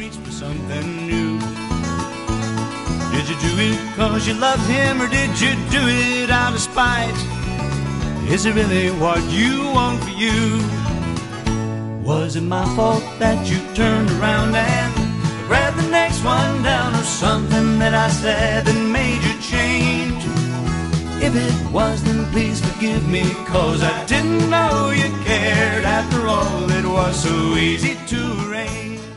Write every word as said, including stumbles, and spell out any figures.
reach for something new. Did you do it cause you loved him, or did you do it out of spite? Is it really what you want for you? Was it my fault that you turned around and grabbed the next one down, or something that I said that made you change? If it was, then please forgive me, cause I didn't know you cared. After all, it was so easy to arrange.